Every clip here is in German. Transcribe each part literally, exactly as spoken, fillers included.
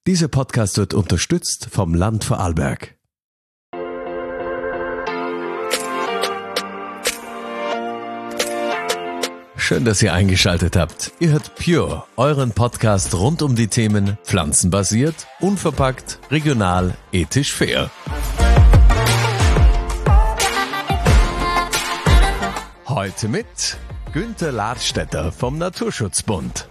Dieser Podcast wird unterstützt vom Land Vorarlberg. Schön, dass ihr eingeschaltet habt. Ihr hört Pure, euren Podcast rund um die Themen pflanzenbasiert, unverpackt, regional, ethisch fair. Heute mit Günther Ladstätter vom Naturschutzbund.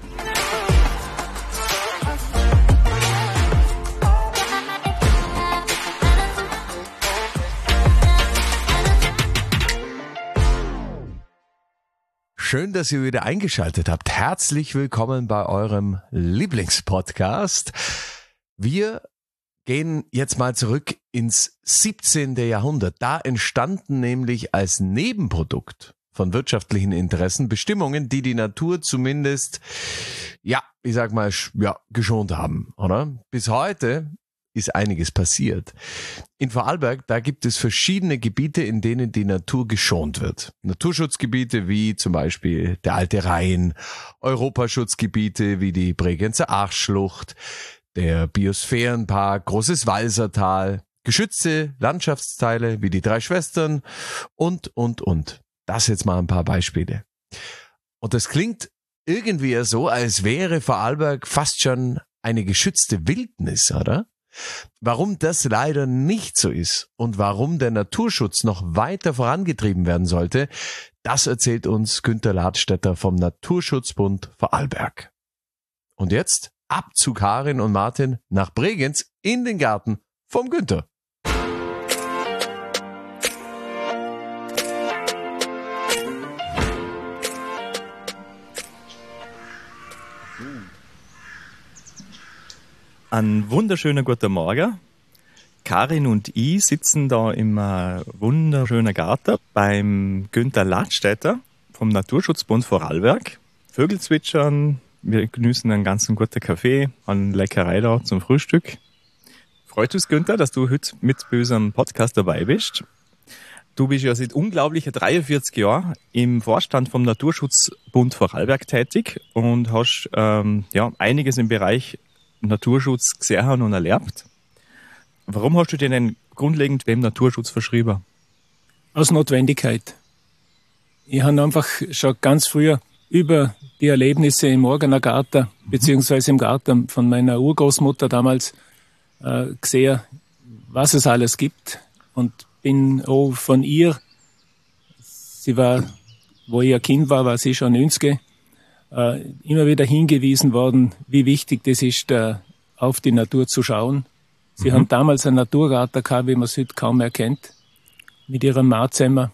Schön, dass ihr wieder eingeschaltet habt. Herzlich willkommen bei eurem Lieblingspodcast. Wir gehen jetzt mal zurück ins siebzehnten Jahrhundert. Da entstanden nämlich als Nebenprodukt von wirtschaftlichen Interessen Bestimmungen, die die Natur zumindest, ja, ich sag mal, ja, geschont haben, oder? Bis heute ist einiges passiert. In Vorarlberg, da gibt es verschiedene Gebiete, in denen die Natur geschont wird. Naturschutzgebiete wie zum Beispiel der Alte Rhein, Europaschutzgebiete wie die Bregenzer Arschschlucht, der Biosphärenpark, Großes Walsertal, geschützte Landschaftsteile wie die Drei Schwestern und, und, und. Das jetzt mal ein paar Beispiele. Und das klingt irgendwie so, als wäre Vorarlberg fast schon eine geschützte Wildnis, oder? Warum das leider nicht so ist und warum der Naturschutz noch weiter vorangetrieben werden sollte, das erzählt uns Günther Ladstätter vom Naturschutzbund Vorarlberg. Und jetzt ab zu Karin und Martin nach Bregenz in den Garten vom Günther. Ein wunderschöner guten Morgen. Karin und ich sitzen da im äh, wunderschönen Garten beim Günther Ladstätter vom Naturschutzbund Vorarlberg. Vögel zwitschern, wir genießen einen ganzen guten Kaffee, eine Leckerei da zum Frühstück. Freut uns, Günther, dass du heute mit bei unserem Podcast dabei bist. Du bist ja seit unglaublichen dreiundvierzig Jahren im Vorstand vom Naturschutzbund Vorarlberg tätig und hast ähm, ja einiges im Bereich Naturschutz gesehen und erlebt. Warum hast du dir denn grundlegend dem Naturschutz verschrieben? Aus Notwendigkeit. Ich habe einfach schon ganz früher über die Erlebnisse im Morgener Garten, mhm. beziehungsweise im Garten von meiner Urgroßmutter damals äh, gesehen, was es alles gibt. Und bin auch von ihr, sie war, wo ich ein Kind war, war sie schon neunzig, äh, immer wieder hingewiesen worden, wie wichtig das ist, da auf die Natur zu schauen. Sie mhm. haben damals einen Naturgarten gehabt, wie man es heute kaum mehr kennt, mit ihrem Marzimmer.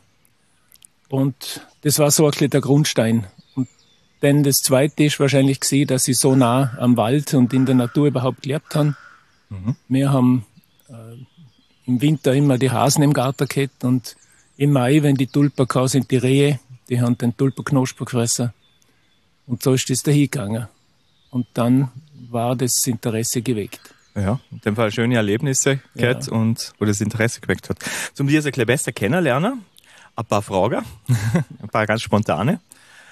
Und das war so ein bisschen der Grundstein. Und dann das Zweite ist wahrscheinlich gesehen, dass sie so nah am Wald und in der Natur überhaupt gelebt haben. Mhm. Wir haben äh, im Winter immer die Hasen im Garten gehabt und im Mai, wenn die Tulpen gekommen sind, die Rehe, die haben den Tulpenknospen gefressen. Und so ist das dahin gegangen. Und dann war das Interesse geweckt. Ja, in dem Fall schöne Erlebnisse gehabt ja. Und wo das Interesse geweckt hat. Zum dir ein bisschen besser kennenlernen, ein paar Fragen, ein paar ganz spontane.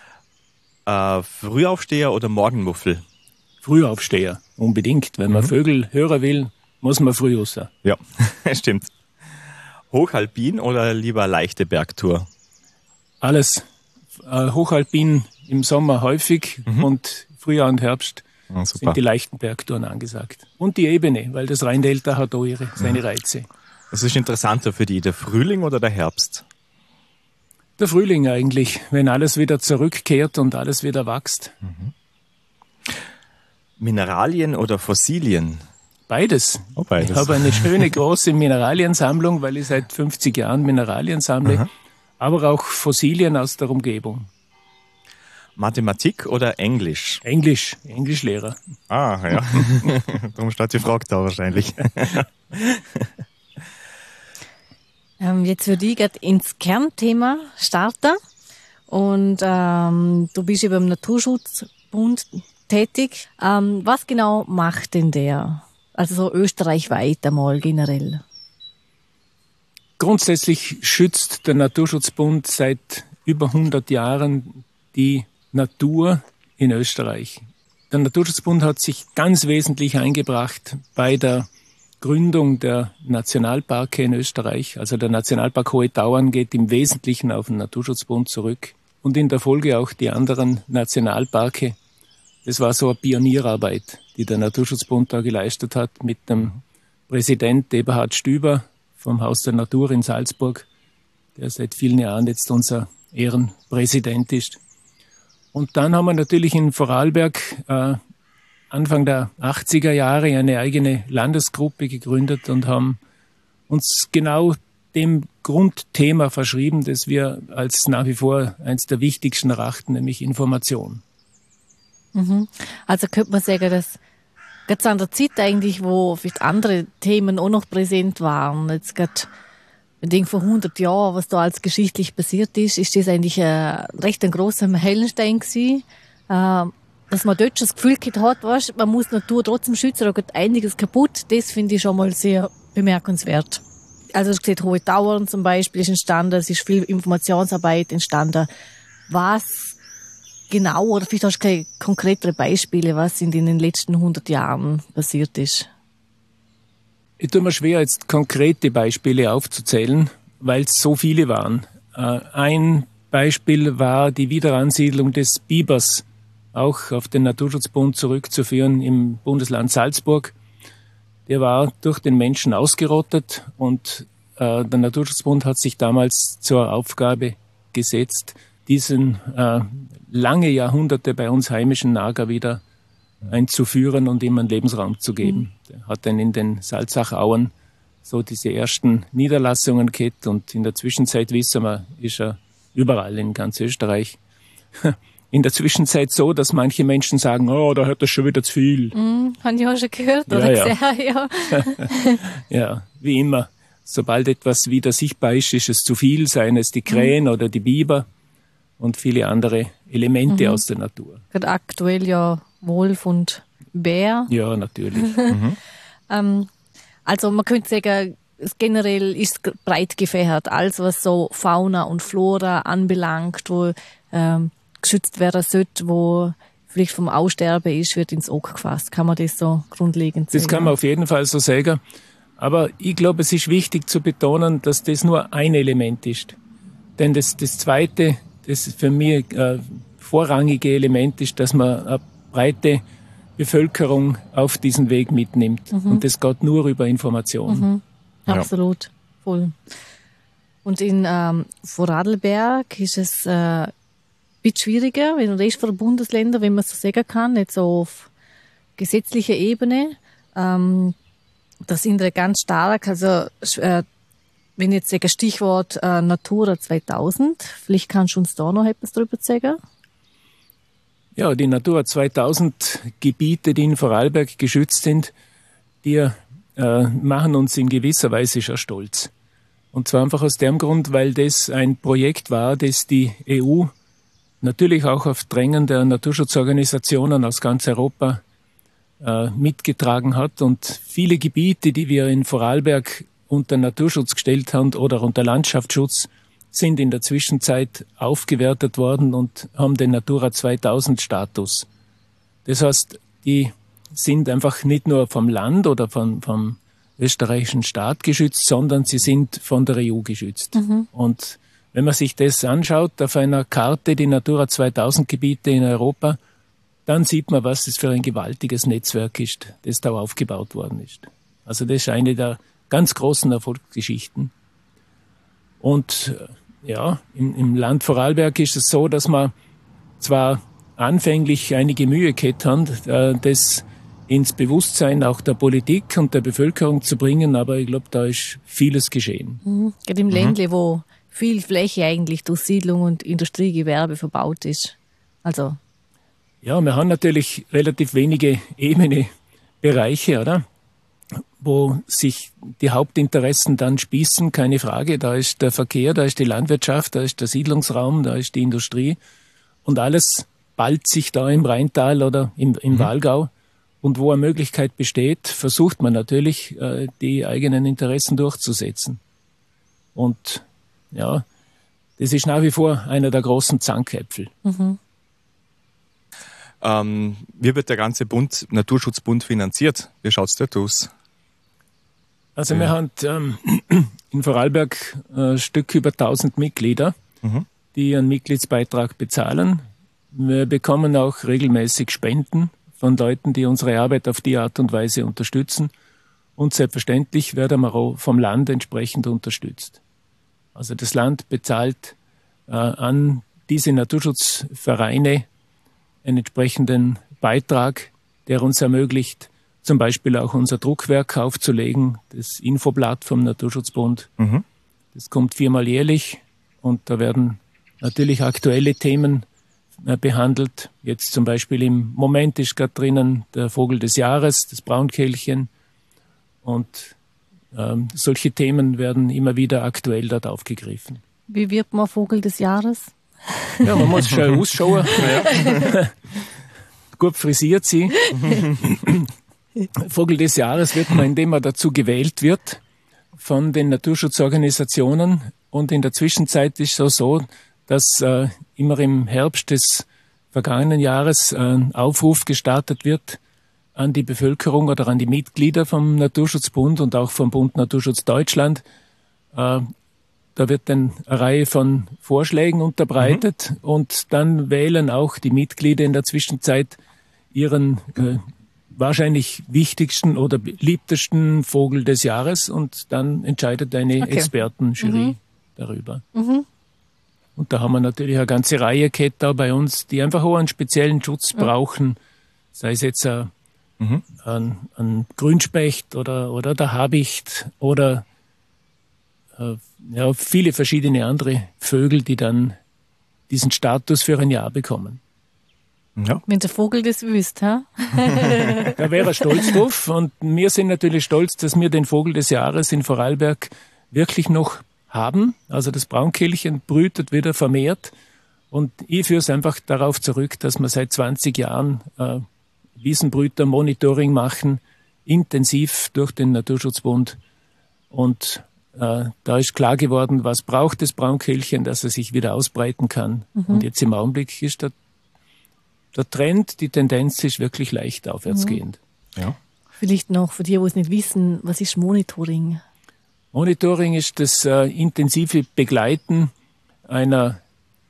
Äh, Frühaufsteher oder Morgenmuffel? Frühaufsteher, unbedingt. Wenn man mhm. Vögel hören will, muss man früh raus. Ja, stimmt. Hochalpin oder lieber leichte Bergtour? Alles. Äh, Hochalpin im Sommer häufig mhm. und Frühjahr und Herbst oh, sind die leichten Bergtouren angesagt. Und die Ebene, weil das Rheindelta hat auch ihre, seine Reize. Was ist interessanter für die, der Frühling oder der Herbst? Der Frühling eigentlich, wenn alles wieder zurückkehrt und alles wieder wächst. Mhm. Mineralien oder Fossilien? Beides. Oh, beides. Ich habe eine schöne große Mineraliensammlung, weil ich seit fünfzig Jahren Mineralien sammle, aha. aber auch Fossilien aus der Umgebung. Mathematik oder Englisch? Englisch, Englischlehrer. Ah, ja. Darum steht die Frage da wahrscheinlich. ähm, jetzt würde ich gerade ins Kernthema starten. Und ähm, du bist ja beim Naturschutzbund tätig. Ähm, was genau macht denn der? Also so österreichweit einmal generell. Grundsätzlich schützt der Naturschutzbund seit über hundert Jahren die Natur in Österreich. der Naturschutzbund hat sich ganz wesentlich eingebracht bei der Gründung der Nationalparke in Österreich. Also der Nationalpark Hohe Tauern geht im Wesentlichen auf den Naturschutzbund zurück und in der Folge auch die anderen Nationalparke. Das war so eine Pionierarbeit, die der Naturschutzbund da geleistet hat mit dem Präsident Eberhard Stüber vom Haus der Natur in Salzburg, der seit vielen Jahren jetzt unser Ehrenpräsident ist. Und dann haben wir natürlich in Vorarlberg äh, Anfang der achtziger Jahre eine eigene Landesgruppe gegründet und haben uns genau dem Grundthema verschrieben, das wir als nach wie vor eines der wichtigsten erachten, nämlich Information. Mhm. Also könnte man sagen, dass ganz an der Zeit eigentlich, wo vielleicht andere Themen auch noch präsent waren, jetzt gerade, ich denke vor hundert Jahren, was da als geschichtlich passiert ist, ist das eigentlich ein recht ein grosser Meilenstein gewesen, äh, dass man dort schon das Gefühl gehabt hat, weißt, man muss die Natur trotzdem schützen, da geht einiges kaputt, das finde ich schon mal sehr bemerkenswert. Also es steht Hohe Tauern zum Beispiel ist entstanden, es ist viel Informationsarbeit entstanden. Was genau, oder vielleicht hast du keine konkretere Beispiele, was in den letzten hundert Jahren passiert ist? Ich tue mir schwer, jetzt konkrete Beispiele aufzuzählen, weil es so viele waren. Ein Beispiel war die Wiederansiedlung des Bibers, auch auf den Naturschutzbund zurückzuführen im Bundesland Salzburg. Der war durch den Menschen ausgerottet und äh, der Naturschutzbund hat sich damals zur Aufgabe gesetzt, diesen äh, lange Jahrhunderte bei uns heimischen Nager wieder einzuführen und ihm einen Lebensraum zu geben. Mhm. Der hat dann in den Salzachauen so diese ersten Niederlassungen gehabt und in der Zwischenzeit, wissen wir, ist er überall in ganz Österreich. In der Zwischenzeit so, dass manche Menschen sagen, oh, da hört das schon wieder zu viel. Mm, haben die auch schon gehört oder ja, gesehen, ja. Ja, wie immer. Sobald etwas wieder sichtbar ist, ist es zu viel, seien es die Krähen mhm. oder die Biber und viele andere Elemente mhm. aus der Natur. Gerade aktuell ja Wolf und Bär. Ja, natürlich. mhm. ähm, also man könnte sagen, generell ist es breit gefächert, alles was so Fauna und Flora anbelangt, wo ähm, geschützt werden sollte, wo vielleicht vom Aussterben ist, wird ins Auge gefasst. Kann man das so grundlegend sagen? Das kann man auf jeden Fall so sagen. Aber ich glaube, es ist wichtig zu betonen, dass das nur ein Element ist. Denn das, das zweite, das für mich äh, vorrangige Element ist, dass man eine breite Bevölkerung auf diesen Weg mitnimmt. Mhm. Und das geht nur über Information. Mhm. Absolut, ja. Voll. Und in ähm, Vorarlberg ist es äh, ein bisschen schwieriger, wenn der Rest der Bundesländer, wenn man so sagen kann, nicht so auf gesetzlicher Ebene. Ähm, da sind wir ganz stark, also äh, wenn ich jetzt sage, Stichwort äh, Natura zweitausend, vielleicht kannst du uns da noch etwas drüber sagen? Ja, die Natura zweitausend Gebiete, die in Vorarlberg geschützt sind, die äh, machen uns in gewisser Weise schon stolz. Und zwar einfach aus dem Grund, weil das ein Projekt war, das die E U natürlich auch auf Drängen der Naturschutzorganisationen aus ganz Europa äh, mitgetragen hat. Und viele Gebiete, die wir in Vorarlberg unter Naturschutz gestellt haben oder unter Landschaftsschutz, sind in der Zwischenzeit aufgewertet worden und haben den Natura zweitausend Status. Das heißt, die sind einfach nicht nur vom Land oder vom, vom österreichischen Staat geschützt, sondern sie sind von der E U geschützt. Mhm. Und wenn man sich das anschaut auf einer Karte, die Natura zweitausend Gebiete in Europa, dann sieht man, was das für ein gewaltiges Netzwerk ist, das da aufgebaut worden ist. Also das ist eine der ganz großen Erfolgsgeschichten. Und ja, im, im Land Vorarlberg ist es so, dass man zwar anfänglich einige Mühe gehabt haben, das ins Bewusstsein auch der Politik und der Bevölkerung zu bringen, aber ich glaube, da ist vieles geschehen. Mhm. Gerade im mhm. Ländle, wo viel Fläche eigentlich durch Siedlung und Industriegewerbe verbaut ist. Also ja, wir haben natürlich relativ wenige ebene Bereiche, oder? Wo sich die Hauptinteressen dann spießen, keine Frage. Da ist der Verkehr, da ist die Landwirtschaft, da ist der Siedlungsraum, da ist die Industrie. Und alles ballt sich da im Rheintal oder im, im mhm. Walgau. Und wo eine Möglichkeit besteht, versucht man natürlich, äh, die eigenen Interessen durchzusetzen. Und ja, das ist nach wie vor einer der großen Zankäpfel. Mhm. Ähm, wie wird der ganze Bund, Naturschutzbund finanziert? Wie schaut's dort aus? Also wir haben ähm, in Vorarlberg ein äh, Stück über tausend Mitglieder, mhm. die einen Mitgliedsbeitrag bezahlen. Wir bekommen auch regelmäßig Spenden von Leuten, die unsere Arbeit auf die Art und Weise unterstützen. Und selbstverständlich werden wir auch vom Land entsprechend unterstützt. Also das Land bezahlt äh, an diese Naturschutzvereine einen entsprechenden Beitrag, der uns ermöglicht, zum Beispiel auch unser Druckwerk aufzulegen, das Infoblatt vom Naturschutzbund. Mhm. Das kommt viermal jährlich und da werden natürlich aktuelle Themen äh, behandelt. Jetzt zum Beispiel im Moment ist gerade drinnen der Vogel des Jahres, das Braunkehlchen. Und ähm, solche Themen werden immer wieder aktuell dort aufgegriffen. Wie wird man Vogel des Jahres? Ja, man muss schon ausschauen. Ja. Gut frisiert sie. Vogel des Jahres wird man, indem man dazu gewählt wird von den Naturschutzorganisationen. Und in der Zwischenzeit ist es auch so, dass äh, immer im Herbst des vergangenen Jahres ein Aufruf gestartet wird an die Bevölkerung oder an die Mitglieder vom Naturschutzbund und auch vom Bund Naturschutz Deutschland. Äh, Da wird dann eine Reihe von Vorschlägen unterbreitet mhm. und dann wählen auch die Mitglieder in der Zwischenzeit ihren äh, wahrscheinlich wichtigsten oder beliebtesten Vogel des Jahres und dann entscheidet eine okay. Expertenjury mhm. darüber. Mhm. Und da haben wir natürlich eine ganze Reihe Ketter bei uns, die einfach auch einen speziellen Schutz mhm. brauchen, sei es jetzt ein, mhm. ein, ein Grünspecht oder, oder der Habicht oder ja, viele verschiedene andere Vögel, die dann diesen Status für ein Jahr bekommen. Ja. Wenn der Vogel das wüsste, ha? Da wäre er stolz drauf. Und wir sind natürlich stolz, dass wir den Vogel des Jahres in Vorarlberg wirklich noch haben. Also das Braunkehlchen brütet wieder vermehrt. Und ich führe es einfach darauf zurück, dass wir seit zwanzig Jahren äh, Wiesenbrüter-Monitoring machen, intensiv durch den Naturschutzbund. Und äh, da ist klar geworden, was braucht das Braunkehlchen, dass er sich wieder ausbreiten kann. Mhm. Und jetzt im Augenblick ist der, der Trend, die Tendenz ist wirklich leicht aufwärtsgehend. Mhm. Ja. Vielleicht noch für die, die es nicht wissen, was ist Monitoring? Monitoring ist das äh, intensive Begleiten einer,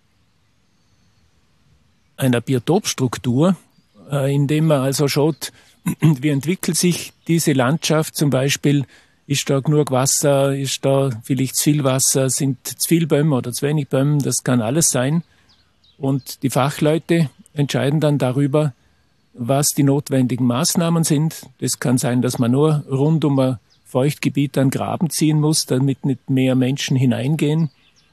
einer Biotopstruktur, äh, indem man also schaut, wie entwickelt sich diese Landschaft zum Beispiel. Ist da genug Wasser, ist da vielleicht zu viel Wasser, sind zu viele Bäume oder zu wenig Bäume, das kann alles sein. Und die Fachleute entscheiden dann darüber, was die notwendigen Maßnahmen sind. Das kann sein, dass man nur rund um ein Feuchtgebiet einen Graben ziehen muss, damit nicht mehr Menschen hineingehen.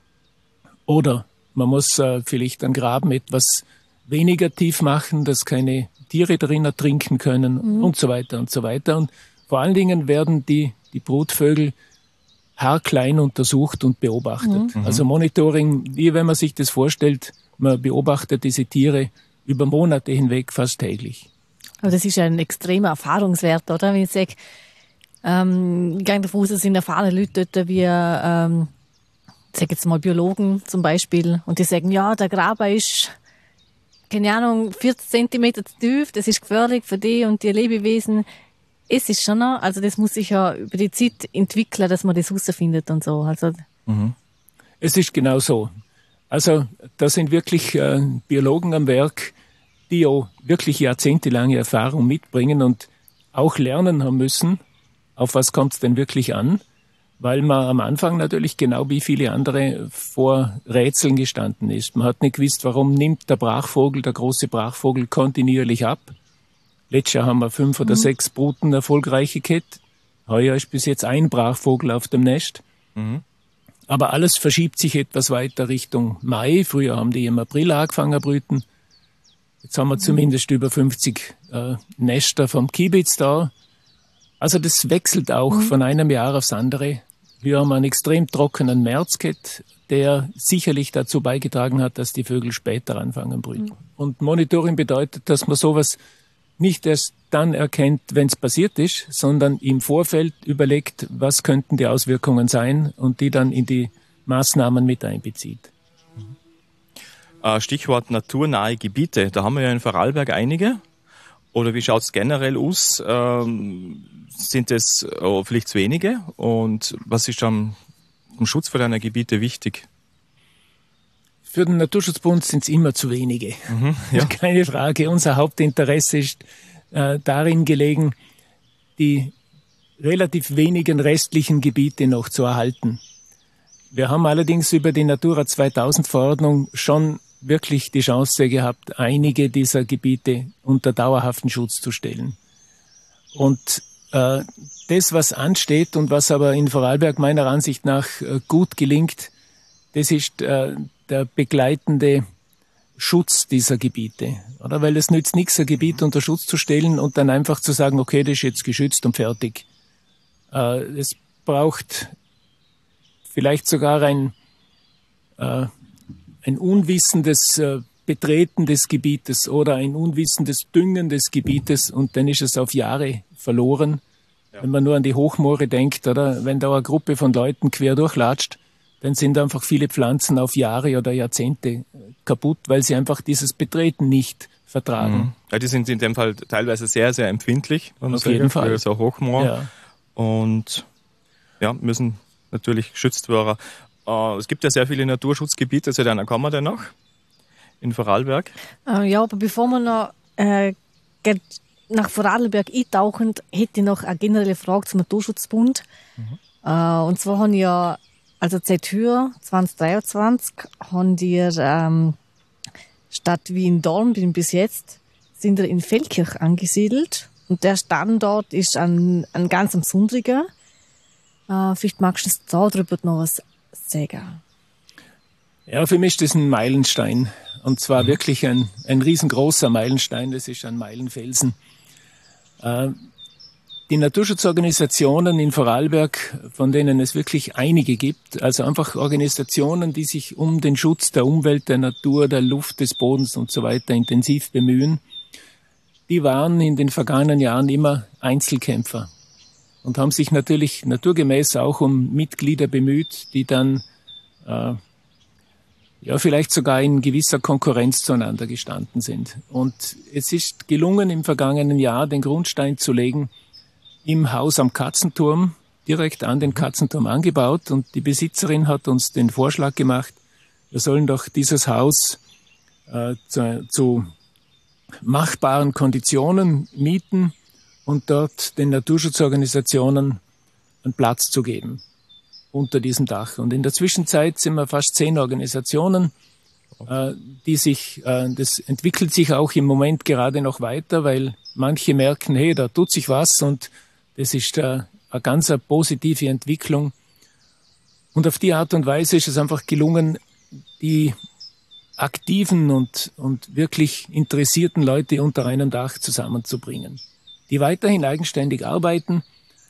Oder man muss äh, vielleicht einen Graben etwas weniger tief machen, dass keine Tiere darin ertrinken können mhm. und so weiter und so weiter. Und vor allen Dingen werden die die Brutvögel haarklein untersucht und beobachtet. Mhm. Also Monitoring, wie wenn man sich das vorstellt, man beobachtet diese Tiere über Monate hinweg fast täglich. Aber das ist ja ein extremer Erfahrungswert, oder? Wenn ich sage, ähm, ich gehe davon aus, es sind erfahrene Leute dort, wie, ähm, ich sage jetzt mal Biologen zum Beispiel, und die sagen, ja, der Graben ist, keine Ahnung, vierzig Zentimeter zu tief, das ist gefährlich für die und die Lebewesen. Es ist schon noch, also das muss sich ja über die Zeit entwickeln, dass man das herausfindet und so. Also mhm. Es ist genau so. Also da sind wirklich äh, Biologen am Werk, die auch wirklich jahrzehntelange Erfahrung mitbringen und auch lernen haben müssen, auf was kommt es denn wirklich an, weil man am Anfang natürlich genau wie viele andere vor Rätseln gestanden ist. Man hat nicht gewusst, warum nimmt der Brachvogel, der große Brachvogel kontinuierlich ab. Letztes Jahr haben wir fünf oder mhm. sechs Bruten erfolgreiche gehabt. Heuer ist bis jetzt ein Brachvogel auf dem Nest. Mhm. Aber alles verschiebt sich etwas weiter Richtung Mai. Früher haben die im April angefangen zu brüten. Jetzt haben wir mhm. zumindest über fünfzig äh, Nester vom Kiebitz da. Also das wechselt auch mhm. von einem Jahr aufs andere. Wir haben einen extrem trockenen März gehabt, der sicherlich dazu beigetragen hat, dass die Vögel später anfangen brüten. Mhm. Und Monitoring bedeutet, dass man sowas nicht erst dann erkennt, wenn es passiert ist, sondern im Vorfeld überlegt, was könnten die Auswirkungen sein und die dann in die Maßnahmen mit einbezieht. Äh, Stichwort naturnahe Gebiete. Da haben wir ja in Vorarlberg einige. Oder wie schaut es generell aus? Ähm, sind es oh, vielleicht zu wenige? Und was ist am, am Schutz für deine Gebiete wichtig? Für den Naturschutzbund sind es immer zu wenige. Mhm, ja. Keine Frage. Unser Hauptinteresse ist äh, darin gelegen, die relativ wenigen restlichen Gebiete noch zu erhalten. Wir haben allerdings über die Natura zweitausend Verordnung schon wirklich die Chance gehabt, einige dieser Gebiete unter dauerhaften Schutz zu stellen. Und äh, das, was ansteht und was aber in Vorarlberg meiner Ansicht nach äh, gut gelingt, das ist äh, der begleitende Schutz dieser Gebiete. Oder? Weil es nützt nichts, ein Gebiet unter Schutz zu stellen und dann einfach zu sagen, okay, das ist jetzt geschützt und fertig. Äh, es braucht vielleicht sogar ein, äh, ein unwissendes äh, Betreten des Gebietes oder ein unwissendes Düngen des Gebietes und dann ist es auf Jahre verloren. Ja. Wenn man nur an die Hochmoore denkt, oder wenn da eine Gruppe von Leuten quer durchlatscht, dann sind einfach viele Pflanzen auf Jahre oder Jahrzehnte kaputt, weil sie einfach dieses Betreten nicht vertragen. Mhm. Ja, die sind in dem Fall teilweise sehr, sehr empfindlich. Auf jeden Fall. Für so Hochmoor. Ja. Und ja, müssen natürlich geschützt werden. Äh, es gibt ja sehr viele Naturschutzgebiete, zu denen kommen wir denn noch in Vorarlberg. Äh, ja, aber bevor wir noch äh, nach Vorarlberg eintauchen, hätte ich noch eine generelle Frage zum Naturschutzbund. Mhm. Äh, und zwar haben ja, also seit Heuer zwanzig dreiundzwanzig, haben die ähm, Stadt Wien-Dorn bis jetzt, sind wir in Feldkirch angesiedelt. Und der Standort ist ein, ein ganz besonderer. Äh, vielleicht magst du uns darüber noch was sagen. Ja, für mich ist das ein Meilenstein. Und zwar mhm. wirklich ein, ein riesengroßer Meilenstein. Das ist ein Meilenfelsen. Äh, die Naturschutzorganisationen in Vorarlberg, von denen es wirklich einige gibt, also einfach Organisationen, die sich um den Schutz der Umwelt, der Natur, der Luft, des Bodens und so weiter intensiv bemühen, die waren in den vergangenen Jahren immer Einzelkämpfer und haben sich natürlich naturgemäß auch um Mitglieder bemüht, die dann äh, ja vielleicht sogar in gewisser Konkurrenz zueinander gestanden sind. Und es ist gelungen, im vergangenen Jahr den Grundstein zu legen im Haus am Katzenturm, direkt an den Katzenturm angebaut. Und die Besitzerin hat uns den Vorschlag gemacht, wir sollen doch dieses Haus äh, zu, zu machbaren Konditionen mieten und dort den Naturschutzorganisationen einen Platz zu geben unter diesem Dach. Und in der Zwischenzeit sind wir fast zehn Organisationen, äh, die sich, äh, das entwickelt sich auch im Moment gerade noch weiter, weil manche merken, hey, da tut sich was und das ist äh, eine ganz eine positive Entwicklung. Und auf die Art und Weise ist es einfach gelungen, die aktiven und, und wirklich interessierten Leute unter einem Dach zusammenzubringen, die weiterhin eigenständig arbeiten,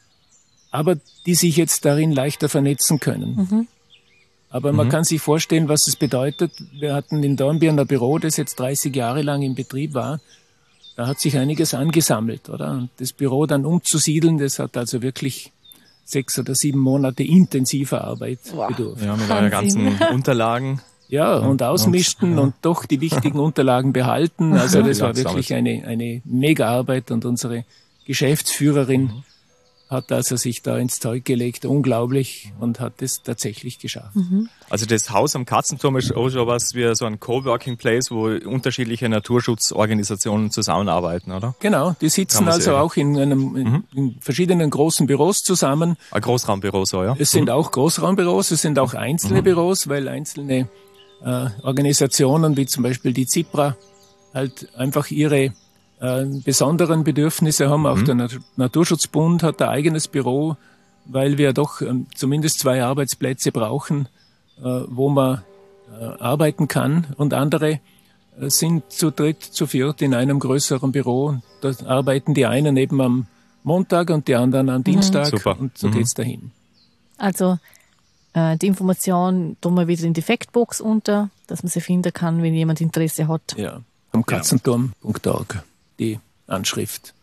aber die sich jetzt darin leichter vernetzen können. Mhm. Aber man mhm. kann sich vorstellen, was es bedeutet. Wir hatten in Dornbirn ein Büro, das jetzt dreißig Jahre lang in Betrieb war. Da hat sich einiges angesammelt, oder? Und das Büro dann umzusiedeln, das hat also wirklich sechs oder sieben Monate intensiver Arbeit wow. bedurft. Ja, mit euren ganzen Unterlagen. Ja, und ausmischten und, ja. und doch die wichtigen Unterlagen behalten. Also das war wirklich eine, eine Mega-Arbeit und unsere Geschäftsführerin mhm. hat also sich da ins Zeug gelegt, unglaublich, und hat es tatsächlich geschafft. Mhm. Also das Haus am Katzenturm ist auch schon was wie so ein Coworking Place, wo unterschiedliche Naturschutzorganisationen zusammenarbeiten, oder? Genau, die sitzen also sehen. auch in, einem, in, mhm. in verschiedenen großen Büros zusammen. Ein Großraumbüro so, ja? Es sind mhm. auch Großraumbüros, es sind auch einzelne mhm. Büros, weil einzelne äh, Organisationen wie zum Beispiel die ZIPRA halt einfach ihre äh, besonderen Bedürfnisse haben. Mhm. Auch der Nat- Naturschutzbund hat ein eigenes Büro, weil wir doch ähm, zumindest zwei Arbeitsplätze brauchen, äh, wo man äh, arbeiten kann. Und andere äh, sind zu dritt, zu viert in einem größeren Büro. Da arbeiten die einen eben am Montag und die anderen am mhm. Dienstag. Super. Und so mhm. geht's dahin. Also äh, die Information tun wir wieder in die Factbox unter, dass man sie finden kann, wenn jemand Interesse hat. Ja, am katzenturm punkt org, die Anschrift.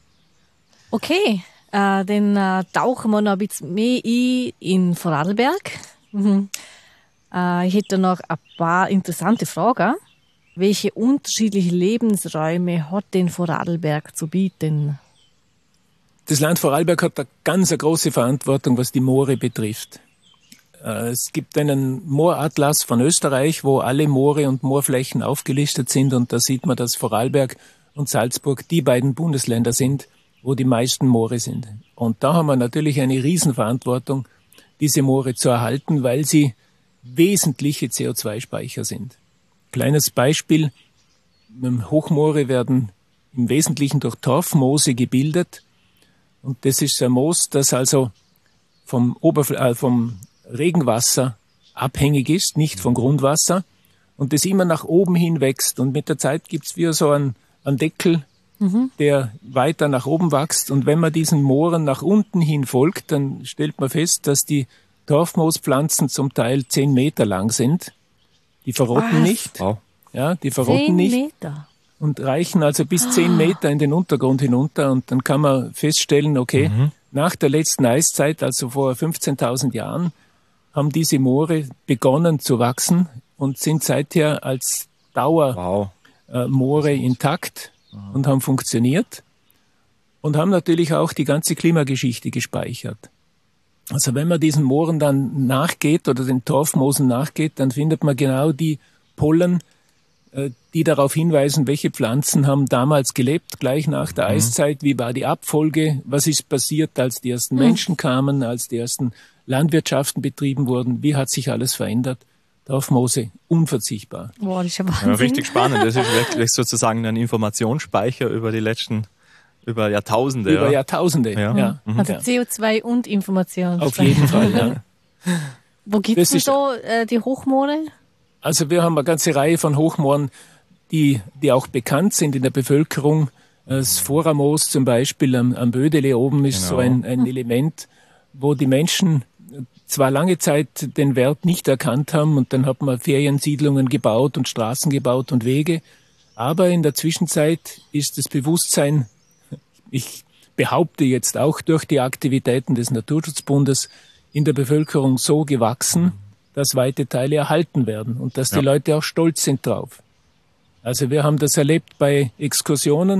Okay, äh, dann äh, tauchen wir noch ein bisschen mehr ein in Vorarlberg. Mhm. Äh, ich hätte noch ein paar interessante Fragen. Welche unterschiedlichen Lebensräume hat denn Vorarlberg zu bieten? Das Land Vorarlberg hat eine ganz eine große Verantwortung, was die Moore betrifft. Es gibt einen Mooratlas von Österreich, wo alle Moore und Moorflächen aufgelistet sind, und da sieht man, dass Vorarlberg und Salzburg die beiden Bundesländer sind, wo die meisten Moore sind. Und da haben wir natürlich eine Riesenverantwortung, diese Moore zu erhalten, weil sie wesentliche C O zwei Speicher sind. Kleines Beispiel, Hochmoore werden im Wesentlichen durch Torfmoose gebildet, und das ist ein Moos, das also vom, Oberfl- äh, vom Regenwasser abhängig ist, nicht vom Grundwasser, und das immer nach oben hin wächst. Und mit der Zeit gibt's wieder so einen, einen Deckel, mhm. der weiter nach oben wächst. Und wenn man diesen Mooren nach unten hin folgt, dann stellt man fest, dass die Torfmoospflanzen zum Teil zehn Meter lang sind. Die verrotten Was? nicht. Wow. Ja, die verrotten Zehn nicht. Meter. Und reichen also bis zehn Meter in den Untergrund hinunter. Und dann kann man feststellen, okay, mhm. nach der letzten Eiszeit, also vor fünfzehntausend Jahren, haben diese Moore begonnen zu wachsen und sind seither als Dauermoore wow. äh, intakt wow. und haben funktioniert und haben natürlich auch die ganze Klimageschichte gespeichert. Also wenn man diesen Mooren dann nachgeht oder den Torfmoosen nachgeht, dann findet man genau die Pollen, äh, die darauf hinweisen, welche Pflanzen haben damals gelebt, gleich nach der mhm. Eiszeit, wie war die Abfolge, was ist passiert, als die ersten mhm. Menschen kamen, als die ersten Landwirtschaften betrieben wurden, wie hat sich alles verändert. Torfmoose, unverzichtbar. Boah, das ist ja Wahnsinn. Ja, richtig spannend. Das ist wirklich sozusagen ein Informationsspeicher über die letzten, über Jahrtausende. Über ja. Jahrtausende, ja. ja. Mhm. Also C O zwei und Information. Auf jeden Fall, ja. Wo gibt es denn so äh, die Hochmoore? Also wir haben eine ganze Reihe von Hochmooren, die, die auch bekannt sind in der Bevölkerung. Das Vorramoos zum Beispiel am, am Bödele oben ist genau. so ein, ein Element, wo die Menschen zwar lange Zeit den Wert nicht erkannt haben, und dann hat man Feriensiedlungen gebaut und Straßen gebaut und Wege, aber in der Zwischenzeit ist das Bewusstsein, ich behaupte jetzt auch durch die Aktivitäten des Naturschutzbundes, in der Bevölkerung so gewachsen, dass weite Teile erhalten werden und dass die ja. Leute auch stolz sind drauf. Also wir haben das erlebt bei Exkursionen,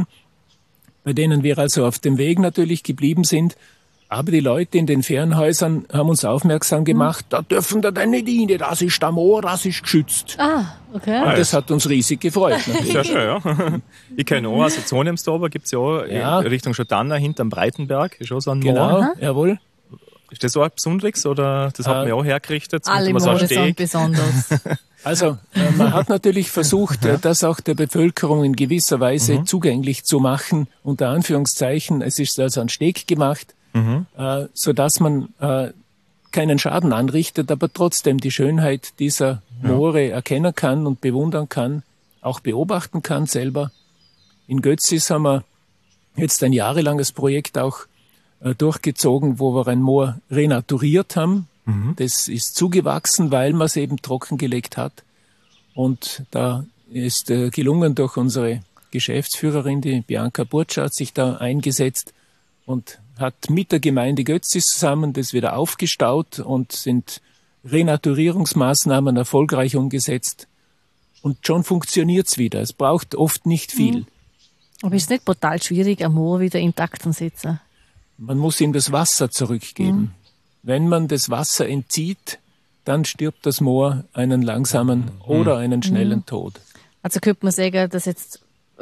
bei denen wir also auf dem Weg natürlich geblieben sind, aber die Leute in den Ferienhäusern haben uns aufmerksam gemacht, mhm. da dürfen da nicht rein, das ist der Moor, das ist geschützt. Ah, okay. Und das hat uns riesig gefreut. Natürlich. Ja, schön, ja. Ich kenne auch, also Zonemstober gibt es ja auch ja. Richtung Schotanna, hinterm Breitenberg, ist auch so ein genau, Moor. Genau, jawohl. Ist das auch ein Besonderes oder das hat man ja auch hergerichtet? Alle Moore sind besonders. Also äh, man hat natürlich versucht, ja. äh, das auch der Bevölkerung in gewisser Weise mhm. zugänglich zu machen, unter Anführungszeichen. Es ist also ein Steg gemacht, mhm. äh, sodass man äh, keinen Schaden anrichtet, aber trotzdem die Schönheit dieser Moore ja. erkennen kann und bewundern kann, auch beobachten kann selber. In Götzis haben wir jetzt ein jahrelanges Projekt auch äh, durchgezogen, wo wir ein Moor renaturiert haben. Mhm. Das ist zugewachsen, weil man es eben trockengelegt hat. Und da ist äh, gelungen durch unsere Geschäftsführerin, die Bianca Burtscher, hat sich da eingesetzt und hat mit der Gemeinde Götzis zusammen das wieder aufgestaut und sind Renaturierungsmaßnahmen erfolgreich umgesetzt. Und schon funktioniert's wieder. Es braucht oft nicht viel. Mhm. Aber ist es nicht brutal schwierig, ein Moor wieder intakt zu setzen? Man muss ihm das Wasser zurückgeben. Mhm. Wenn man das Wasser entzieht, dann stirbt das Moor einen langsamen mhm. oder einen schnellen mhm. Tod. Also könnte man sagen, dass jetzt äh,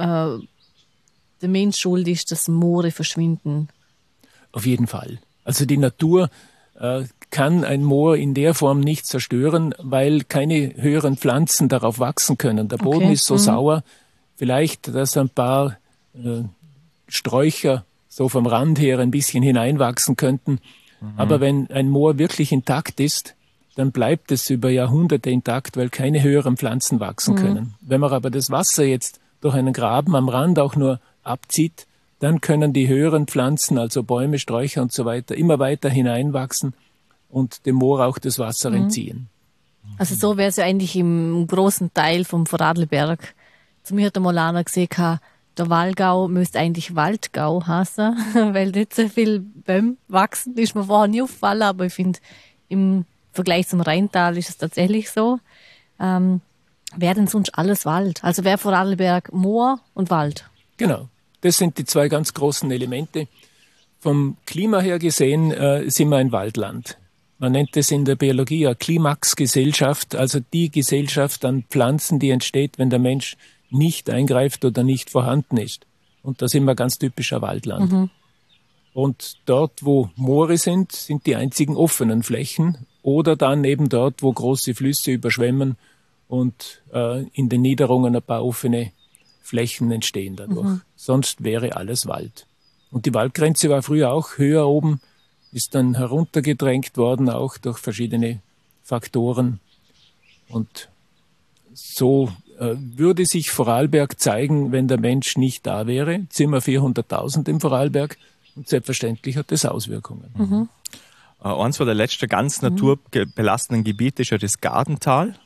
der Mensch schuld ist, dass Moore verschwinden? Auf jeden Fall. Also die Natur äh, kann ein Moor in der Form nicht zerstören, weil keine höheren Pflanzen darauf wachsen können. Der Boden okay. ist so mhm. sauer, vielleicht, dass ein paar äh, Sträucher so vom Rand her ein bisschen hineinwachsen könnten. Mhm. Aber wenn ein Moor wirklich intakt ist, dann bleibt es über Jahrhunderte intakt, weil keine höheren Pflanzen wachsen mhm. können. Wenn man aber das Wasser jetzt durch einen Graben am Rand auch nur abzieht, dann können die höheren Pflanzen, also Bäume, Sträucher und so weiter, immer weiter hineinwachsen und dem Moor auch das Wasser mhm. entziehen. Also so wäre es ja eigentlich im großen Teil vom Vorarlberg. Zu mir hat einmal einer gesagt, der Wallgau müsste eigentlich Waldgau heißen, weil nicht so viel Bäume wachsen. Das ist mir vorher nie aufgefallen, aber ich finde, im Vergleich zum Rheintal ist es tatsächlich so. Ähm, wäre denn sonst alles Wald? Also wäre Vorarlberg Moor und Wald? Genau, das sind die zwei ganz großen Elemente. Vom Klima her gesehen äh, sind wir ein Waldland. Man nennt es in der Biologie eine Klimaxgesellschaft, also die Gesellschaft an Pflanzen, die entsteht, wenn der Mensch nicht eingreift oder nicht vorhanden ist. Und da sind wir ganz typischer Waldland. Mhm. Und dort, wo Moore sind, sind die einzigen offenen Flächen oder dann eben dort, wo große Flüsse überschwemmen und äh, in den Niederungen ein paar offene Flächen entstehen dadurch. Mhm. Sonst wäre alles Wald. Und die Waldgrenze war früher auch höher oben, ist dann heruntergedrängt worden, auch durch verschiedene Faktoren. Und so äh, würde sich Vorarlberg zeigen, wenn der Mensch nicht da wäre. Jetzt sind wir vierhunderttausend im Vorarlberg und selbstverständlich hat das Auswirkungen. Mhm. Äh, eins von der letzten ganz mhm. naturbelastenden Gebiete ist ja das Gartental.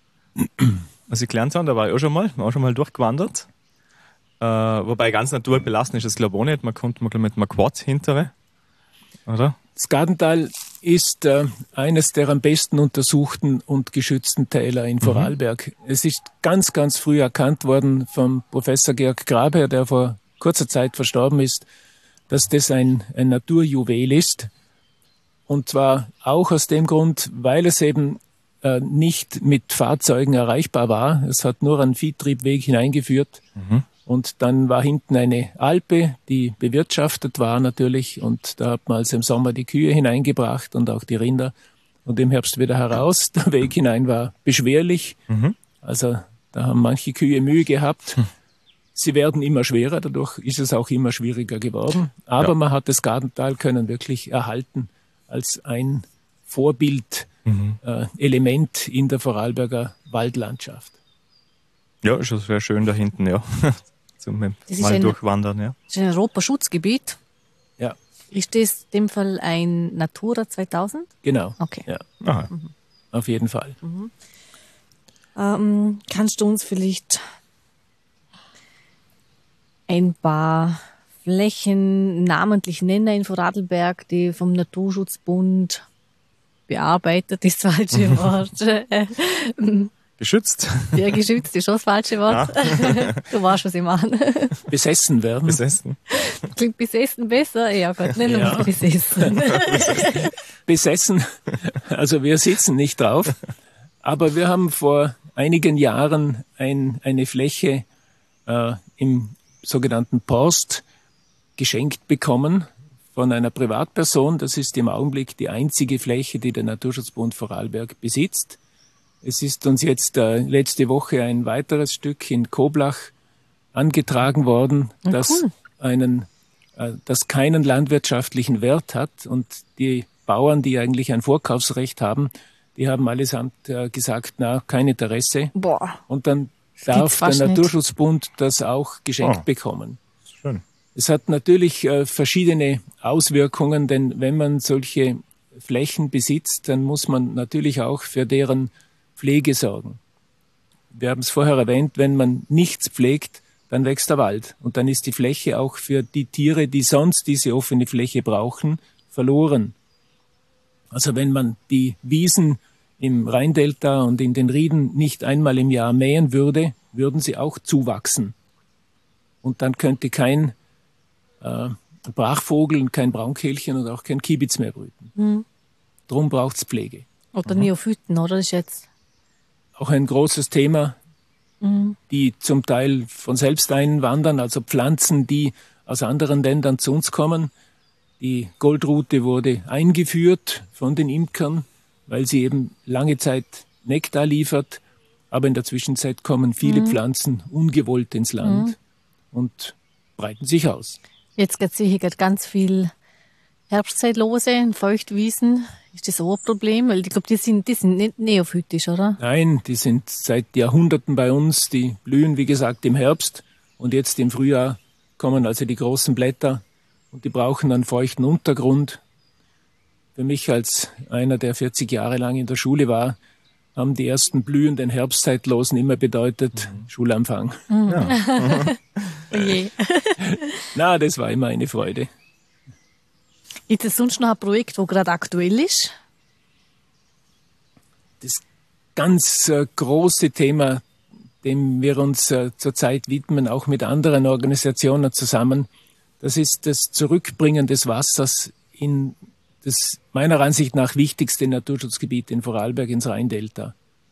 Was ich gelernt habe, da war ich auch schon mal, auch schon mal durchgewandert. Äh, wobei ganz naturbelastend ist das glaube ich auch nicht. Man kommt mal mit einem Quad hinterher, oder? Das Gartental ist äh, eines der am besten untersuchten und geschützten Täler in Vorarlberg. Mhm. Es ist ganz, ganz früh erkannt worden vom Professor Georg Grabherr, der vor kurzer Zeit verstorben ist, dass das ein, ein Naturjuwel ist. Und zwar auch aus dem Grund, weil es eben äh, nicht mit Fahrzeugen erreichbar war. Es hat nur einen Viehtriebweg hineingeführt. Mhm. Und dann war hinten eine Alpe, die bewirtschaftet war natürlich. Und da hat man also im Sommer die Kühe hineingebracht und auch die Rinder. Und im Herbst wieder heraus. Der Weg hinein war beschwerlich. Mhm. Also da haben manche Kühe Mühe gehabt. Mhm. Sie werden immer schwerer, dadurch ist es auch immer schwieriger geworden. Aber ja. man hat das Gartental können wirklich erhalten als ein Vorbild, mhm. äh, Element in der Vorarlberger Waldlandschaft. Ja, ist schon sehr schön da hinten, ja. Zum mal ein, durchwandern, ja. Das ist ein Europaschutzgebiet. Ja. Ist das in dem Fall ein Natura zweitausend? Genau. Okay. Ja. Aha. Mhm. Auf jeden Fall. Mhm. Ähm, kannst du uns vielleicht ein paar Flächen namentlich nennen in Vorarlberg, die vom Naturschutzbund bearbeitet, ist das falsche Wort. Geschützt. Ja, geschützt ist schon das falsche Wort. Ja. Du weißt, was ich meine. Besessen werden. Besessen. Klingt besessen besser? Ja, Gott, nennen wir ja. besessen. Besessen. Also wir sitzen nicht drauf. Aber wir haben vor einigen Jahren ein, eine Fläche äh, im sogenannten Post geschenkt bekommen von einer Privatperson. Das ist im Augenblick die einzige Fläche, die der Naturschutzbund Vorarlberg besitzt. Es ist uns jetzt äh, letzte Woche ein weiteres Stück in Koblach angetragen worden, oh, das cool. einen, äh, das keinen landwirtschaftlichen Wert hat. Und die Bauern, die eigentlich ein Vorkaufsrecht haben, die haben allesamt äh, gesagt, na, kein Interesse. Boah. Und dann darf der Naturschutzbund das auch geschenkt oh. bekommen. Schön. Es hat natürlich äh, verschiedene Auswirkungen, denn wenn man solche Flächen besitzt, dann muss man natürlich auch für deren Pflege sorgen. Wir haben es vorher erwähnt, wenn man nichts pflegt, dann wächst der Wald. Und dann ist die Fläche auch für die Tiere, die sonst diese offene Fläche brauchen, verloren. Also wenn man die Wiesen im Rheindelta und in den Rieden nicht einmal im Jahr mähen würde, würden sie auch zuwachsen. Und dann könnte kein äh, Brachvogel und kein Braunkehlchen und auch kein Kiebitz mehr brüten. Mhm. Drum braucht es Pflege. Oder mhm. Neophyten, oder? Das ist jetzt auch ein großes Thema, mhm. die zum Teil von selbst einwandern, also Pflanzen, die aus anderen Ländern zu uns kommen. Die Goldrute wurde eingeführt von den Imkern, weil sie eben lange Zeit Nektar liefert. Aber in der Zwischenzeit kommen viele mhm. Pflanzen ungewollt ins Land mhm. und breiten sich aus. Jetzt sehe ich gerade ganz viel Herbstzeitlose in Feuchtwiesen. Ist das auch ein Problem? Weil ich glaube, die sind, die sind nicht neophytisch, oder? Nein, die sind seit Jahrhunderten bei uns. Die blühen, wie gesagt, im Herbst. Und jetzt im Frühjahr kommen also die großen Blätter. Und die brauchen einen feuchten Untergrund. Für mich als einer, der vierzig Jahre lang in der Schule war, haben die ersten blühenden Herbstzeitlosen immer bedeutet mhm. Schulanfang. Mhm. Ja. Oje. Na, das war immer eine Freude. Ist es sonst noch ein Projekt, das gerade aktuell ist? das ganz äh, große Thema, dem wir uns äh, zurzeit widmen, auch mit anderen Organisationen zusammen, das ist das Zurückbringen des Wassers in das meiner Ansicht nach wichtigste Naturschutzgebiet in Vorarlberg, ins Rheindelta.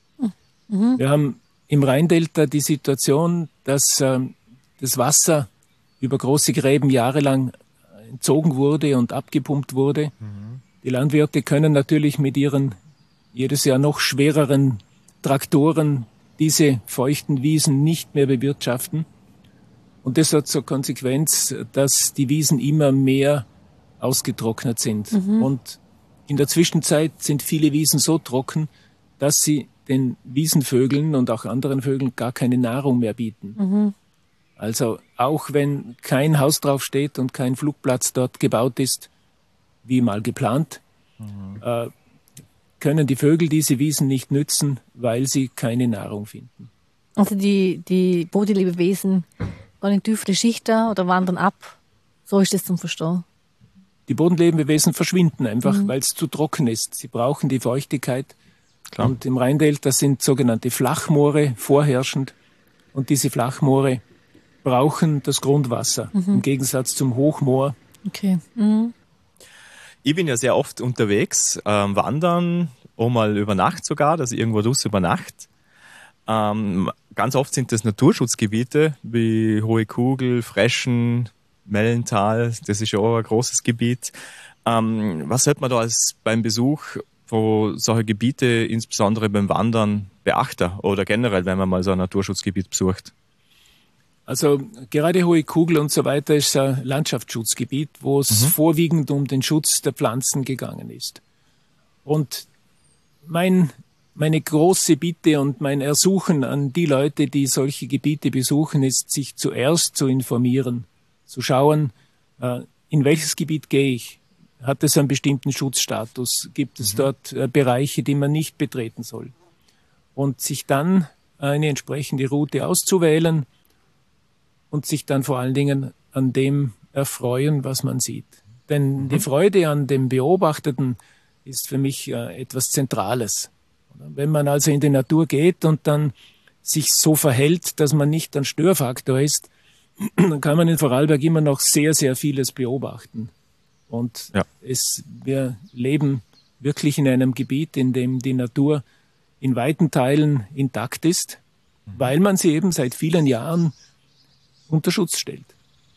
Mhm. Wir haben im Rheindelta die Situation, dass äh, das Wasser über große Gräben jahrelang entzogen wurde und abgepumpt wurde. Mhm. Die Landwirte können natürlich mit ihren jedes Jahr noch schwereren Traktoren diese feuchten Wiesen nicht mehr bewirtschaften. Und das hat zur Konsequenz, dass die Wiesen immer mehr ausgetrocknet sind. Mhm. Und in der Zwischenzeit sind viele Wiesen so trocken, dass sie den Wiesenvögeln und auch anderen Vögeln gar keine Nahrung mehr bieten. Mhm. Also auch wenn kein Haus drauf steht und kein Flugplatz dort gebaut ist, wie mal geplant, mhm. äh, können die Vögel diese Wiesen nicht nützen, weil sie keine Nahrung finden. Also die, die Bodenlebewesen gehen in tiefere Schichten oder wandern ab. So ist das zum Verstehen. Die Bodenlebewesen verschwinden einfach, mhm. weil es zu trocken ist. Sie brauchen die Feuchtigkeit. Klar. Und im Rheindelta sind sogenannte Flachmoore vorherrschend. Und diese Flachmoore brauchen das Grundwasser, mhm. im Gegensatz zum Hochmoor. Okay. Mhm. Ich bin ja sehr oft unterwegs, ähm, wandern, auch mal über Nacht sogar, dass ich irgendwo draußen über Nacht. Ähm, ganz oft sind das Naturschutzgebiete wie Hohe Kugel, Freschen, Mellental, das ist ja auch ein großes Gebiet. Ähm, was sollte man da als beim Besuch von solchen Gebiete, insbesondere beim Wandern, beachten oder generell, wenn man mal so ein Naturschutzgebiet besucht? Also gerade Hohe Kugel und so weiter ist ein Landschaftsschutzgebiet, wo es mhm. vorwiegend um den Schutz der Pflanzen gegangen ist. Und mein, meine große Bitte und mein Ersuchen an die Leute, die solche Gebiete besuchen, ist, sich zuerst zu informieren, zu schauen, in welches Gebiet gehe ich? Hat es einen bestimmten Schutzstatus? Gibt es mhm. dort Bereiche, die man nicht betreten soll? Und sich dann eine entsprechende Route auszuwählen, und sich dann vor allen Dingen an dem erfreuen, was man sieht. Denn mhm. die Freude an dem Beobachteten ist für mich äh, etwas Zentrales. Wenn man also in die Natur geht und dann sich so verhält, dass man nicht ein Störfaktor ist, dann kann man in Vorarlberg immer noch sehr, sehr vieles beobachten. Und ja. es, wir leben wirklich in einem Gebiet, in dem die Natur in weiten Teilen intakt ist, mhm. weil man sie eben seit vielen Jahren unter Schutz stellt.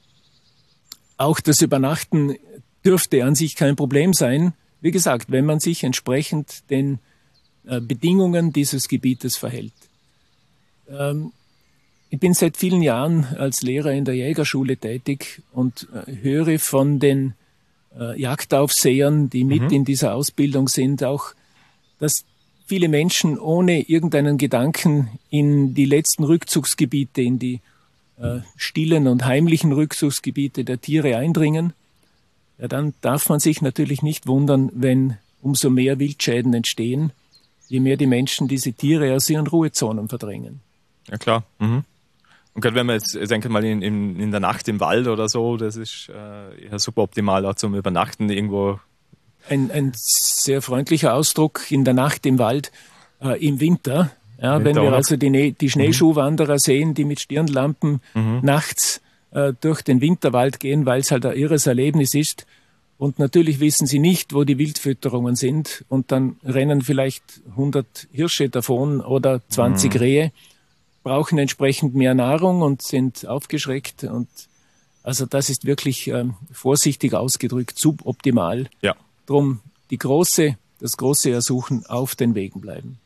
Auch das Übernachten dürfte an sich kein Problem sein. Wie gesagt, wenn man sich entsprechend den äh, Bedingungen dieses Gebietes verhält. Ähm, ich bin seit vielen Jahren als Lehrer in der Jägerschule tätig und äh, höre von den äh, Jagdaufsehern, die mit mhm. in dieser Ausbildung sind, auch, dass viele Menschen ohne irgendeinen Gedanken in die letzten Rückzugsgebiete, in die Äh, stillen und heimlichen Rückzugsgebiete der Tiere eindringen, ja, dann darf man sich natürlich nicht wundern, wenn umso mehr Wildschäden entstehen, je mehr die Menschen diese Tiere aus ihren Ruhezonen verdrängen. Ja, klar. Mhm. Und gerade wenn man jetzt, ich denke mal, in, in, in der Nacht im Wald oder so, das ist äh, ja super optimal auch zum Übernachten irgendwo. Ein, ein sehr freundlicher Ausdruck, in der Nacht im Wald, äh, im Winter. Ja, wenn wir also die, die Schneeschuhwanderer mhm. sehen, die mit Stirnlampen mhm. nachts äh, durch den Winterwald gehen, weil es halt ein irres Erlebnis ist. Und natürlich wissen sie nicht, wo die Wildfütterungen sind. Und dann rennen vielleicht hundert Hirsche davon oder zwanzig mhm. Rehe, brauchen entsprechend mehr Nahrung und sind aufgeschreckt. Und also das ist wirklich äh, vorsichtig ausgedrückt, suboptimal. Ja. Drum die große, das große Ersuchen, auf den Wegen bleiben.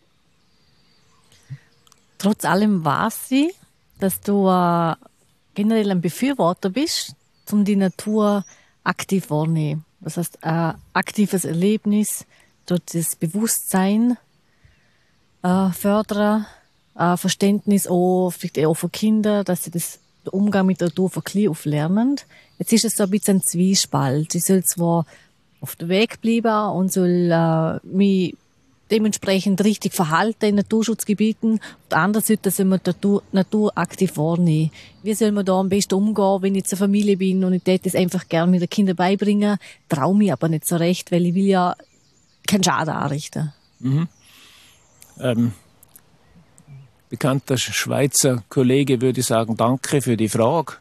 Trotz allem weiß ich, dass du äh, generell ein Befürworter bist, um die Natur aktiv wahrnehmen. Das heißt, ein aktives Erlebnis, dort das Bewusstsein äh, fördern, äh, Verständnis auch, vielleicht auch für Kinder, dass sie das, den Umgang mit der Natur von klein auf lernen. Jetzt ist es so ein bisschen ein Zwiespalt. Ich soll zwar auf dem Weg bleiben und soll äh, mich dementsprechend richtig verhalten in Naturschutzgebieten. Auf der anderen Seite soll man die Natur, Natur aktiv wahrnehmen. Wie soll man da am besten umgehen, wenn ich jetzt eine Familie bin und ich täte das einfach gerne mit den Kindern beibringen, traue mich aber nicht so recht, weil ich will ja keinen Schaden anrichten. Mhm. ähm, bekannter Schweizer Kollege würde sagen, danke für die Frage.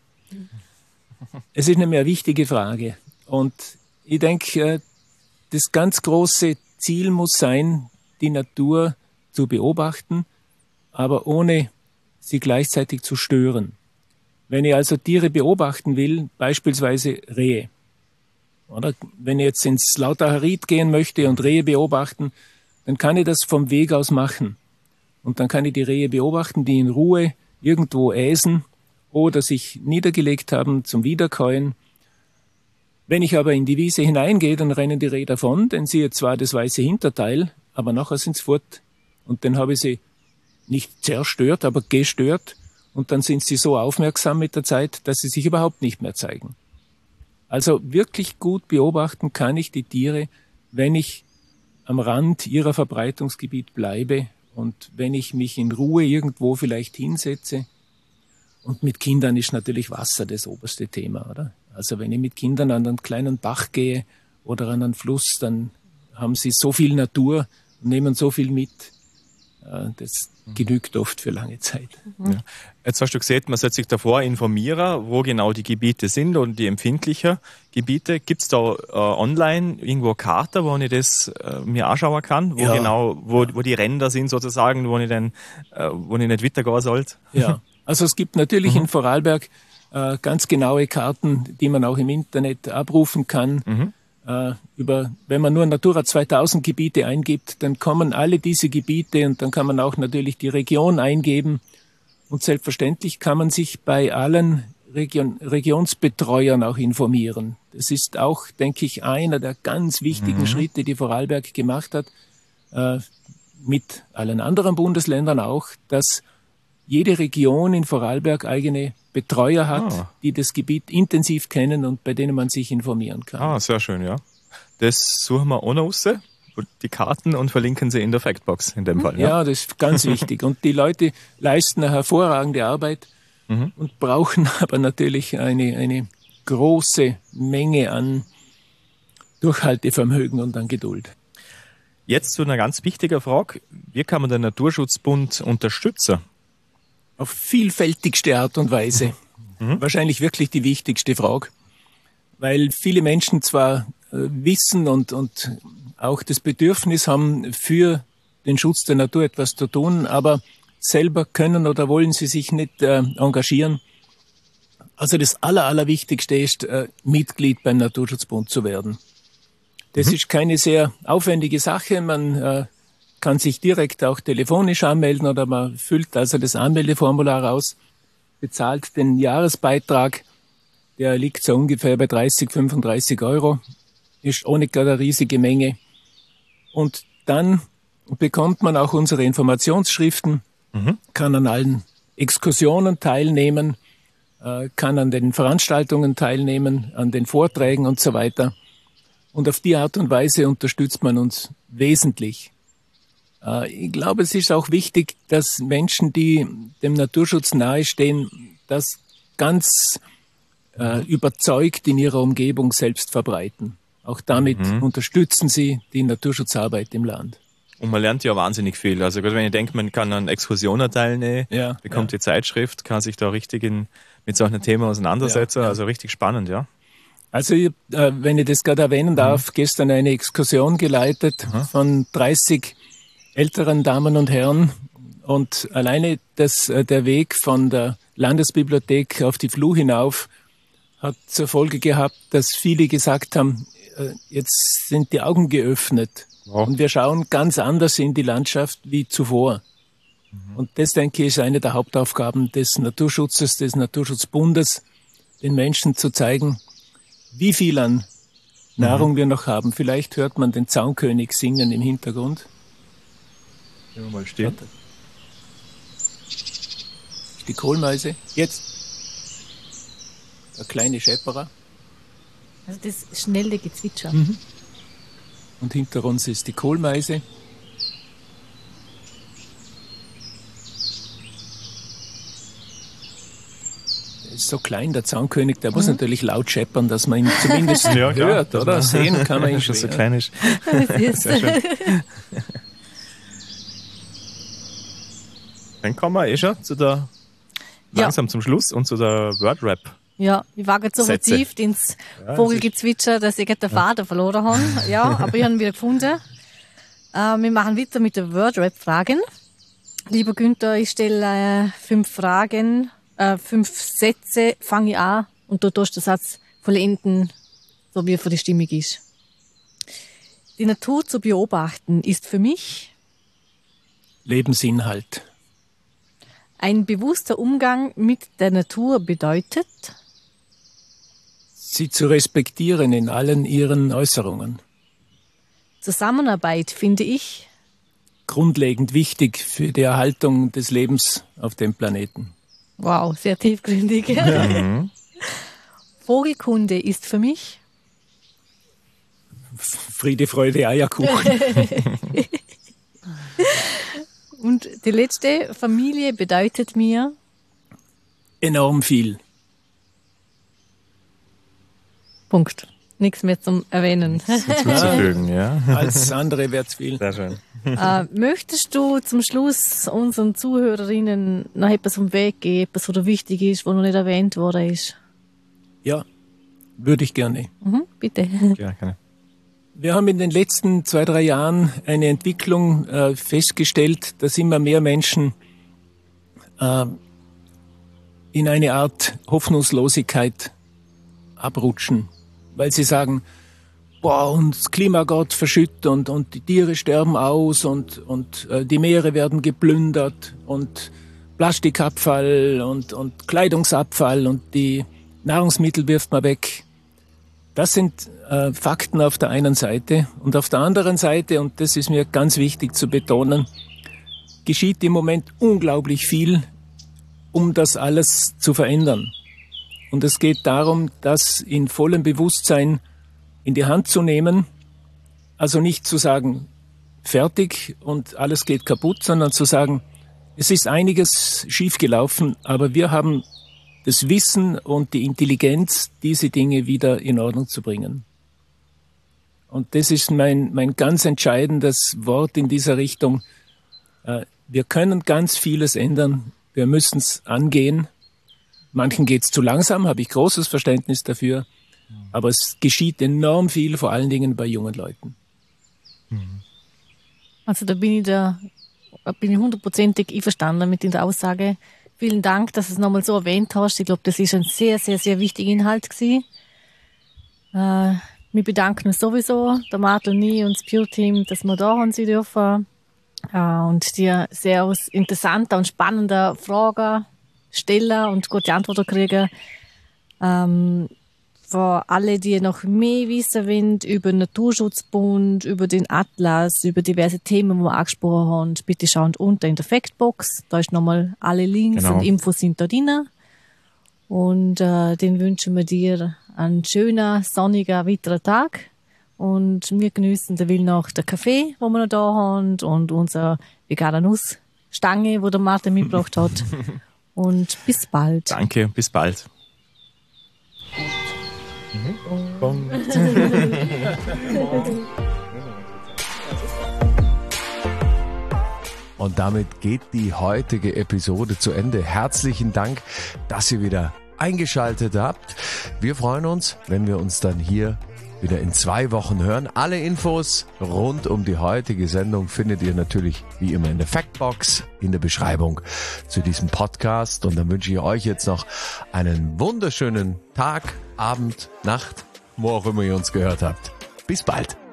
Es ist nämlich eine wichtige Frage. Und ich denke, das ganz große Ziel muss sein, die Natur zu beobachten, aber ohne sie gleichzeitig zu stören. Wenn ich also Tiere beobachten will, beispielsweise Rehe, oder wenn ich jetzt ins Lautacher Ried gehen möchte und Rehe beobachten, dann kann ich das vom Weg aus machen. Und dann kann ich die Rehe beobachten, die in Ruhe irgendwo äsen oder sich niedergelegt haben zum Wiederkäuen. Wenn ich aber in die Wiese hineingehe, dann rennen die Rehe davon, denn sie hat zwar das weiße Hinterteil, aber nachher sind sie fort. Und dann habe ich sie nicht zerstört, aber gestört. Und dann sind sie so aufmerksam mit der Zeit, dass sie sich überhaupt nicht mehr zeigen. Also wirklich gut beobachten kann ich die Tiere, wenn ich am Rand ihrer Verbreitungsgebiet bleibe und wenn ich mich in Ruhe irgendwo vielleicht hinsetze. Und mit Kindern ist natürlich Wasser das oberste Thema, oder? Also wenn ich mit Kindern an einen kleinen Bach gehe oder an einen Fluss, dann haben sie so viel Natur und nehmen so viel mit. Das genügt oft für lange Zeit. Ja. Jetzt hast du gesagt, man sollte sich davor informieren, wo genau die Gebiete sind und die empfindlichen Gebiete. Gibt es da äh, online irgendwo eine Karte, wo ich das äh, mir anschauen kann? Wo ja. genau, wo, wo die Ränder sind sozusagen, wo ich, dann, äh, wo ich nicht weitergehen sollte? Ja, also es gibt natürlich mhm. in Vorarlberg äh, ganz genaue Karten, die man auch im Internet abrufen kann. Mhm. Äh, über, wenn man nur Natura zweitausend Gebiete eingibt, dann kommen alle diese Gebiete und dann kann man auch natürlich die Region eingeben. Und selbstverständlich kann man sich bei allen Region, Regionsbetreuern auch informieren. Das ist auch, denke ich, einer der ganz wichtigen mhm. Schritte, die Vorarlberg gemacht hat, äh, mit allen anderen Bundesländern auch, dass jede Region in Vorarlberg eigene Betreuer hat, ah. die das Gebiet intensiv kennen und bei denen man sich informieren kann. Ah, sehr schön, ja. Das suchen wir auch noch raus, die Karten, und verlinken sie in der Factbox in dem Fall. Ja, ja, das ist ganz wichtig. Und die Leute leisten eine hervorragende Arbeit mhm. und brauchen aber natürlich eine, eine große Menge an Durchhaltevermögen und an Geduld. Jetzt zu einer ganz wichtigen Frage. Wie kann man den Naturschutzbund unterstützen? Auf vielfältigste Art und Weise. Mhm. Wahrscheinlich wirklich die wichtigste Frage. Weil viele Menschen zwar äh, wissen und, und auch das Bedürfnis haben, für den Schutz der Natur etwas zu tun, aber selber können oder wollen sie sich nicht äh, engagieren. Also das Aller, Allerwichtigste ist, äh, Mitglied beim Naturschutzbund zu werden. Das mhm. ist keine sehr aufwendige Sache. Man äh, kann sich direkt auch telefonisch anmelden oder man füllt also das Anmeldeformular aus, bezahlt den Jahresbeitrag, der liegt so ungefähr bei dreißig, fünfunddreißig Euro, ist auch nicht gerade eine riesige Menge. Und dann bekommt man auch unsere Informationsschriften, mhm. kann an allen Exkursionen teilnehmen, äh, kann an den Veranstaltungen teilnehmen, an den Vorträgen und so weiter. Und auf die Art und Weise unterstützt man uns wesentlich. Ich glaube, es ist auch wichtig, dass Menschen, die dem Naturschutz nahestehen, das ganz äh, überzeugt in ihrer Umgebung selbst verbreiten. Auch damit mhm. unterstützen sie die Naturschutzarbeit im Land. Und man lernt ja wahnsinnig viel. Also gerade wenn ich denke, man kann an Exkursionen teilnehmen, ja, bekommt ja. die Zeitschrift, kann sich da richtig in, mit solchen Themen auseinandersetzen. Ja, ja. Also richtig spannend, ja. Also ich, äh, wenn ich das gerade erwähnen darf, mhm. gestern eine Exkursion geleitet mhm. von dreißig älteren Damen und Herren, und alleine das, der Weg von der Landesbibliothek auf die Fluh hinauf hat zur Folge gehabt, dass viele gesagt haben, jetzt sind die Augen geöffnet wow. und wir schauen ganz anders in die Landschaft wie zuvor. Mhm. Und das, denke ich, ist eine der Hauptaufgaben des Naturschutzes, des Naturschutzbundes, den Menschen zu zeigen, wie viel an Nahrung mhm. wir noch haben. Vielleicht hört man den Zaunkönig singen im Hintergrund. Ja, mal stehen. Die Kohlmeise. Jetzt. Der kleine Schäperer. Also das schnelle Gezwitscher. Mhm. Und hinter uns ist die Kohlmeise. Der ist so klein, der Zaunkönig, der mhm. muss natürlich laut scheppern, dass man ihn zumindest ja, hört, oder? Man sehen kann man ihn schon. So klein ist. Sehr schön. Dann kommen wir eh schon zu der, Ja. langsam zum Schluss und zu der Wordrap. Ja, ich war gerade so Sätze. vertieft ins Ja, Vogelgezwitscher, dass ich gerade den Faden verloren habe. Ja, aber ich habe ihn wieder gefunden. Äh, wir machen weiter mit den Wordrap-Fragen. Lieber Günther, ich stelle äh, fünf Fragen, äh, fünf Sätze, fange ich an und du tust den Satz vollenden, so wie er für die Stimmung ist. Die Natur zu beobachten ist für mich Lebensinhalt. ein bewusster Umgang mit der Natur bedeutet Sie zu respektieren in allen ihren Äußerungen. Zusammenarbeit, finde ich, Grundlegend wichtig für die Erhaltung des Lebens auf dem Planeten. wow, sehr tiefgründig. Vogelkunde ist für mich Friede, Freude, Eierkuchen. und die letzte, Familie bedeutet mir Enorm viel. Punkt. Nichts mehr zum Erwähnen. Hinzuzufügen, ja. Als andere wird's viel. Sehr schön. äh, möchtest du zum Schluss unseren Zuhörerinnen noch etwas vom Weg geben, etwas, was dir wichtig ist, was noch nicht erwähnt worden ist? Ja, würde ich gerne. Mhm, bitte. Ja, gerne. Wir haben in den letzten zwei, drei Jahren eine Entwicklung äh, festgestellt, dass immer mehr Menschen äh, in eine Art Hoffnungslosigkeit abrutschen, weil sie sagen, boah, und das Klima geht verschütt und, und die Tiere sterben aus und, und äh, die Meere werden geplündert und Plastikabfall und, und Kleidungsabfall und die Nahrungsmittel wirft man weg. Das sind äh, Fakten auf der einen Seite. Und auf der anderen Seite, und das ist mir ganz wichtig zu betonen, geschieht im Moment unglaublich viel, um das alles zu verändern. Und es geht darum, das in vollem Bewusstsein in die Hand zu nehmen. Also nicht zu sagen, fertig und alles geht kaputt, sondern zu sagen, es ist einiges schiefgelaufen, aber wir haben das Wissen und die Intelligenz, diese Dinge wieder in Ordnung zu bringen. Und das ist mein, mein ganz entscheidendes Wort in dieser Richtung. Wir können ganz vieles ändern. Wir müssen es angehen. Manchen geht es zu langsam, habe ich großes Verständnis dafür. Aber es geschieht enorm viel, vor allen Dingen bei jungen Leuten. Also da bin ich da, bin ich hundertprozentig einverstanden mit der Aussage. Vielen Dank, dass du es nochmal so erwähnt hast. Ich glaube, das ist ein sehr, sehr, sehr wichtiger Inhalt gewesen. Äh, wir bedanken uns sowieso, der Martin und ich und das Pure-Team, dass wir da haben sein dürfen äh, und dir sehr aus interessanter und spannender Fragen stellen und gute Antworten kriegen. Ähm, für alle, die noch mehr wissen wollen über den Naturschutzbund, über den Atlas, über diverse Themen, die wir angesprochen haben, bitte schaut unten in der Factbox. Da ist nochmal alle Links Genau. und Infos sind da drin. Und äh, den wünschen wir dir einen schönen, sonnigen, weiteren Tag. Und wir genießen derweil noch den Kaffee, den wir noch da haben, und unsere vegane Nussstange, die der Martin mitgebracht hat. Und bis bald. Danke, bis bald. Und damit geht die heutige Episode zu Ende. Herzlichen Dank, dass ihr wieder eingeschaltet habt. Wir freuen uns, wenn wir uns dann hier wieder in zwei Wochen hören. Alle Infos rund um die heutige Sendung findet ihr natürlich wie immer in der Factbox, in der Beschreibung zu diesem Podcast. Und dann wünsche ich euch jetzt noch einen wunderschönen Tag, Abend, Nacht, wo auch immer ihr uns gehört habt. Bis bald.